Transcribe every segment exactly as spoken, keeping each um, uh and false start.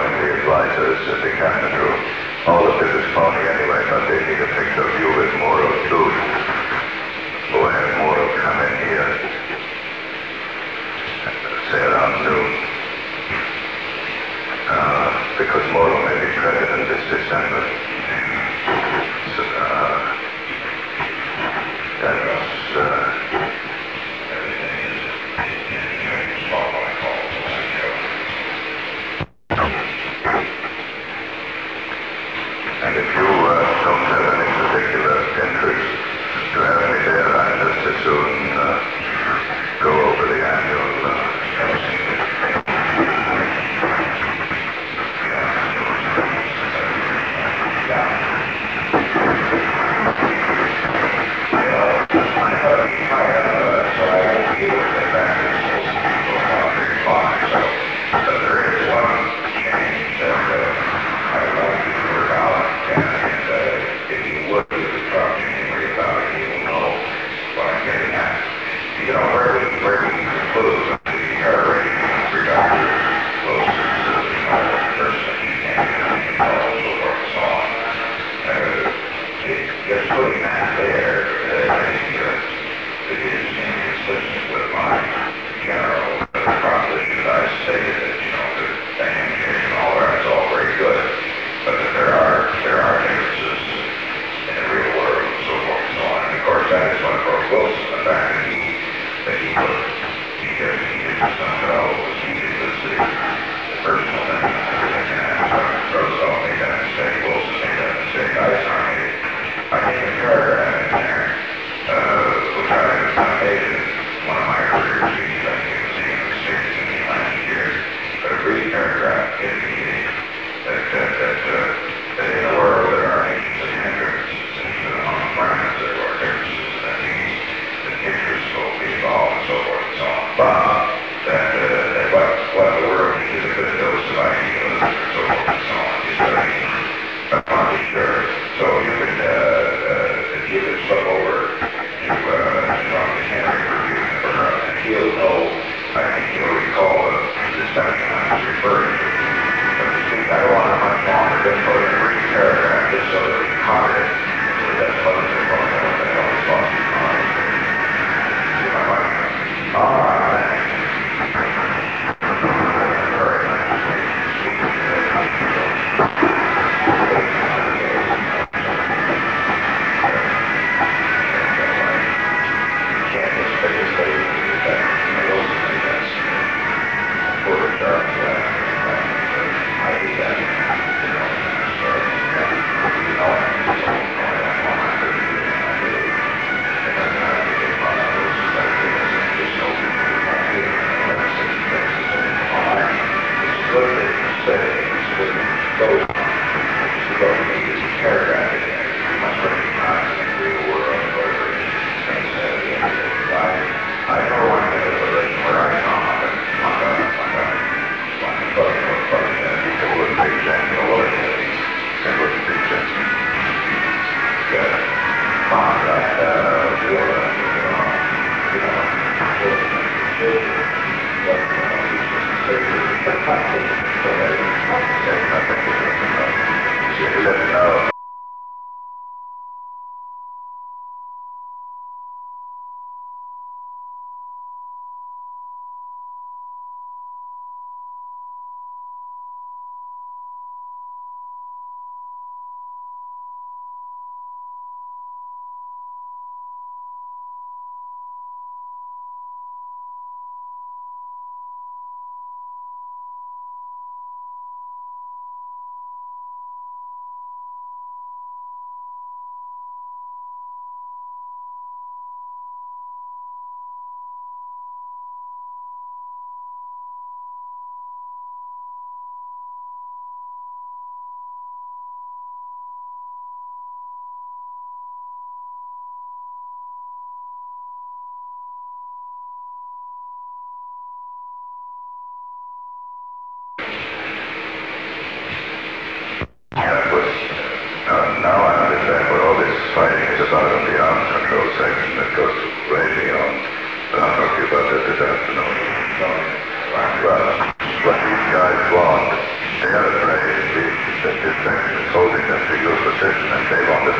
calling the advisors in the captain room. All of this is phony anyway, but they need a picture of you with Moro too. Go ahead, Moro, come in here. Say around noon. Uh, because Moro may be president this December. So, uh, that's, uh, and if you uh, don't have any particular interest to have me there, I'd just as soon uh, go over the annual uh,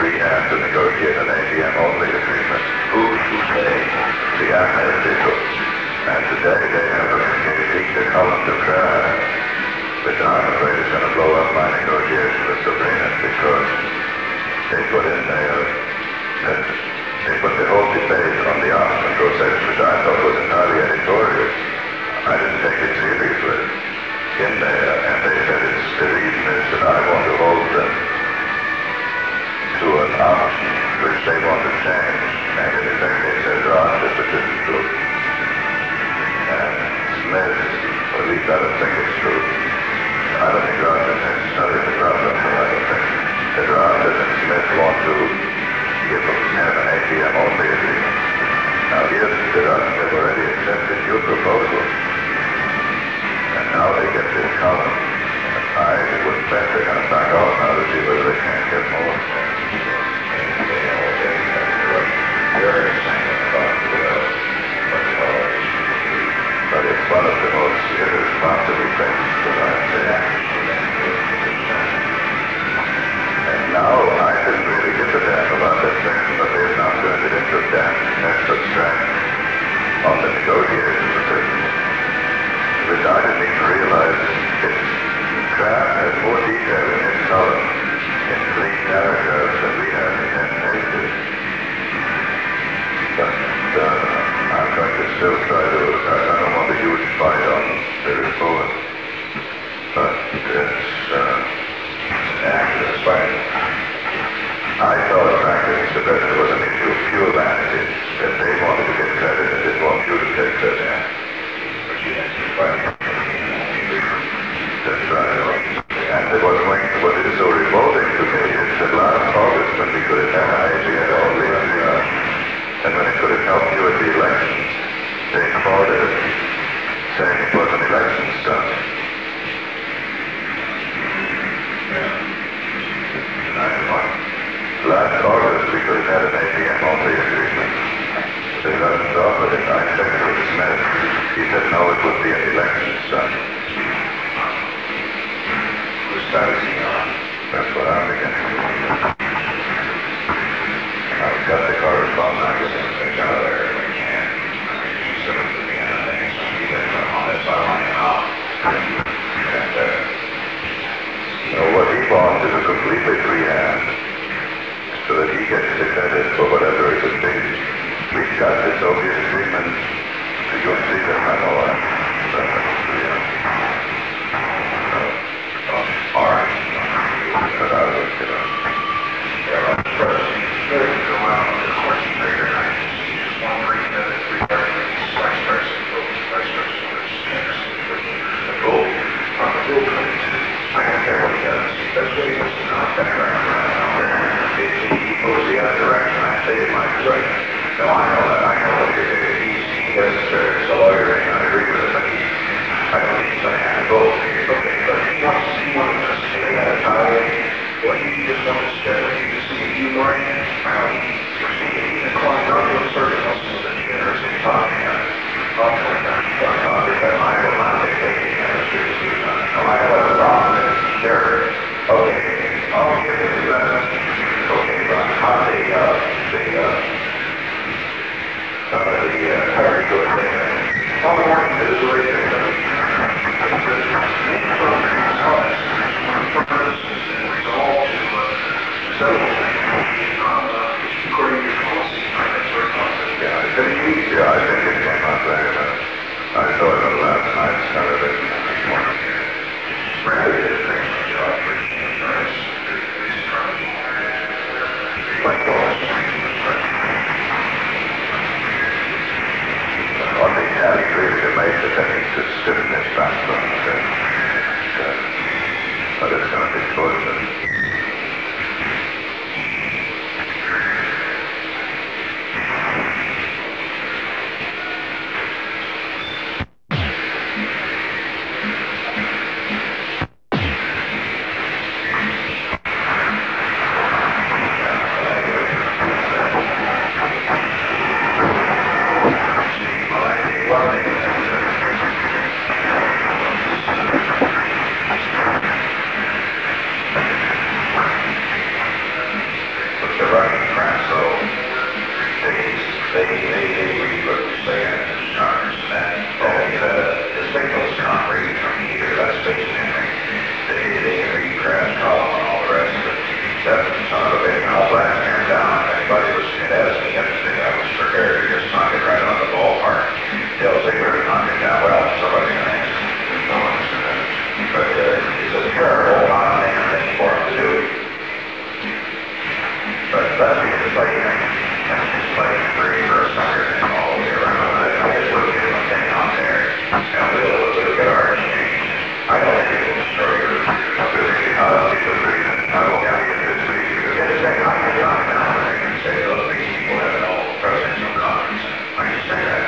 freehand to negotiate an A T M-only agreement. Who's to say? The AFME people. And today they have engaged a column to crash, which I'm afraid is going to blow up my negotiation with Sabrina because they put in there, uh, they put the whole debate on the arms control section, which I thought was entirely editorial. I didn't take it seriously in there, and they said it's, the reason is that I want to hold them to an option which they want to change, and in effect they said Rogers, which isn't true. And Smith, or at least I don't think it's true. I don't think Rogers necessarily the problem, but I don't think that Rogers and Smith want to give them have an A T M-only agreement. Now here's the Rogers have already accepted your proposal. And now they get this column. I would bet they're going to back off now to see whether they can't get more. But it's one of the most irresponsible things that I've said. And now I didn't really give a damn about that section, but they've now turned it into a damn nest of strength on the negotiations section, which I didn't even realize it's Kraft has more detail in his column in three paragraphs than we have in ten pages. But uh, I'm going to still try to, I, I don't want a huge fight on the report, but it's, uh, actually it's fine. I thought, frankly, Mister President, was an issue of pure vanity, that they wanted to get credit and didn't want you to take credit. But you didn't see fine. That's right. And what, what is so revolting to me is that last August, when we could have had I G N all the uh, and when it could have helped you at the elections, they called it, saying it was an election stunt. Last August, we could have had an A T M-only agreement. They got us off with it. I checked with Smith. He said, no, it would be an election stunt. Whose side is he on? That's what I'm beginning to wonder. I've got the correspondence. I guess I'm going to go there if I can. I mean, you sort of put me in on things. You guys are on this side line and off. And, uh, you know, what he wants is a completely free hand, so that he gets the credit for whatever it would be. We've got the Soviet agreement. You'll see the memo. All right. But I will look it up. Yeah, that's first. Good. Go out on the course and figure it out. Just one read that it's regarding these slice starts and focus slice starts and focus standards. The goal, on the goal coming to, I don't care what he does. That's what he wants to know. He goes the other direction. I say it might be right. No, I know that. I know that he's, he has, uh, as a lawyer, and I agree with it, but he, I don't think he's going to have to vote. Okay, but he wants, he wants to stay at a time. What he just wants to he just see you more in. Well, he, he's a client of the circuit also that the university talking about. I'll tell you that. Uh, because I will not take taking chemistry to see that. I have a problem with sure. Okay, I'll give you that. Okay, but how the, uh, the, uh, Uh, the uh, hierarchy of thing. All the morning is the way they're going to be. Main program is honest. Purpose is resolved to settle things on according to policy. That's very positive. Yeah, I think, yeah, I think it came out very well. I saw it on last night's television this morning. Randy did a very good job for insurance. Like all. On the alley, really, to make the technique to stiffness background. But it's going to be torture. they, they, they re-put the sand in the cars, and then, oh, the, the signal's concrete from here, that's fixed and everything. They, they re-crash column and all the rest of it. That son of a bitch, I'll flat tear down. If anybody was to ask me yesterday, I was prepared to just knock it right on the ballpark. Dale Ziegler to knock it down. Well, somebody can ask me. No one is going to. But uh, it's a terrible, non-damn thing for him to do. But that's because it's like, it's like free for a sucker thing all the way around. I guess we'll get one thing on there, and we'll, we'll get our exchange. I don't think it will destroy your ability. I don't think it'll do that. I will tell you this week, because it's like, I can knock it down there and say, look, these people have it all presidential conference. I can say that.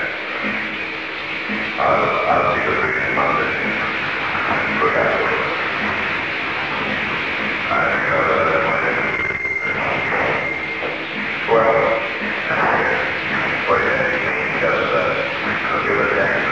I'll, I'll see the big thing on this. Look out for it. I think I'll let that one in. Well, what do you think? Because, uh, I'll give it a chance.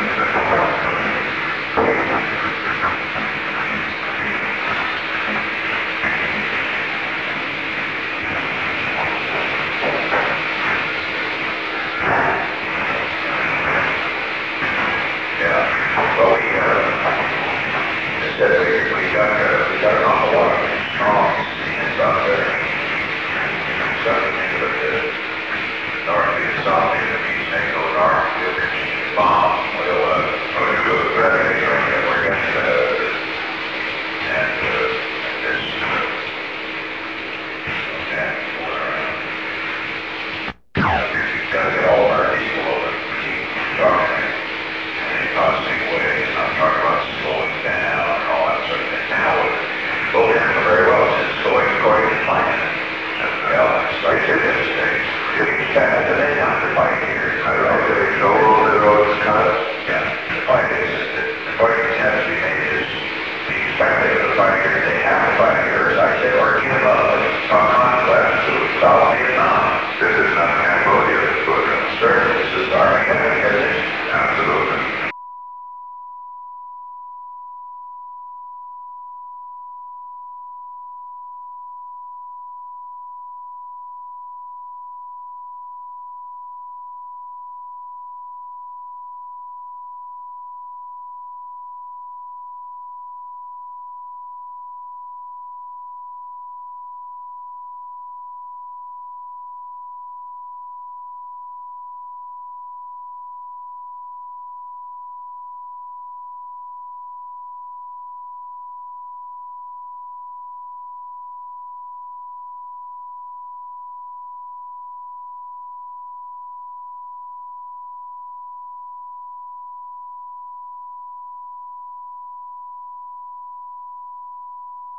Five days, the point that has to be made is the expected of the five years.